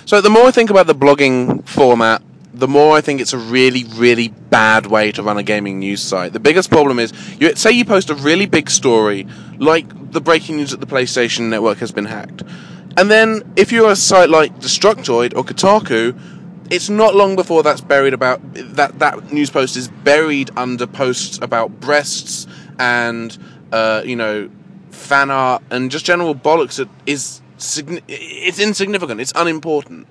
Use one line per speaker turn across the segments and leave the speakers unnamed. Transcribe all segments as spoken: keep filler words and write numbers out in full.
So the more I think about the blogging format, the more I think it's a really, really bad way to run a gaming news site. The biggest problem is, you say you post a really big story, like the breaking news that the PlayStation Network has been hacked. And then, if you're a site like Destructoid or Kotaku, it's not long before that's buried about, that, that news post is buried under posts about breasts and, uh, you know, fan art and just general bollocks that is, it's insignificant, it's unimportant.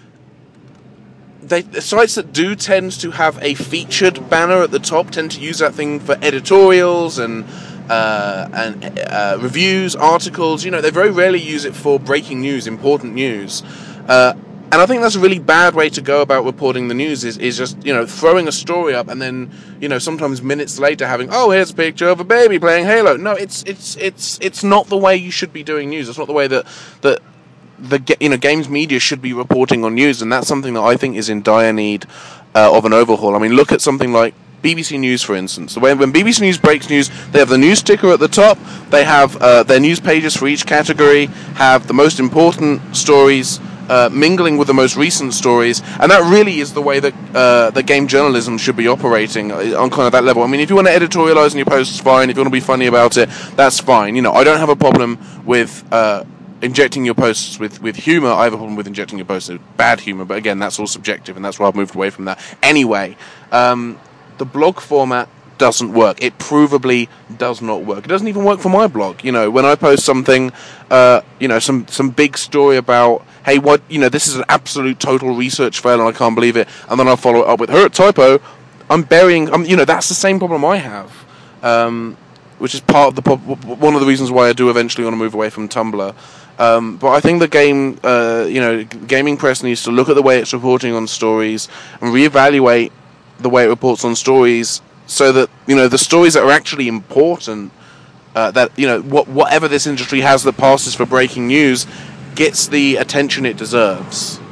They, the sites that do tend to have a featured banner at the top tend to use that thing for editorials and uh, and uh, reviews, articles. You know, they very rarely use it for breaking news, important news. Uh, and I think that's a really bad way to go about reporting the news. Is is just, you know, throwing a story up and then, you know, sometimes minutes later having, oh, here's a picture of a baby playing Halo. No, it's it's it's it's not the way you should be doing news. It's not the way that that. The you know games media should be reporting on news, and that's something that I think is in dire need uh, of an overhaul. I mean, look at something like B B C News, for instance. When, when B B C News breaks news, they have the news ticker at the top. They have uh, their news pages for each category, have the most important stories uh, mingling with the most recent stories, and that really is the way that uh, the game journalism should be operating on kind of that level. I mean, if you want to editorialize in your posts, fine. If you want to be funny about it, that's fine. You know, I don't have a problem with Uh, injecting your posts with, with humour. I have a problem with injecting your posts with bad humour, but again, that's all subjective, and that's why I've moved away from that. Anyway, um, the blog format doesn't work. It provably does not work. It doesn't even work for my blog. You know, when I post something, uh, you know, some, some big story about, hey, what, you know, this is an absolute total research fail and I can't believe it, and then I'll follow it up with, her typo, I'm burying, I'm, you know, that's the same problem I have. Um, which is part of the one of the reasons why I do eventually want to move away from Tumblr. Um, but I think the game, uh, you know, gaming press needs to look at the way it's reporting on stories and reevaluate the way it reports on stories, so that, you know, the stories that are actually important, uh, that, you know, what, whatever this industry has that passes for breaking news, gets the attention it deserves.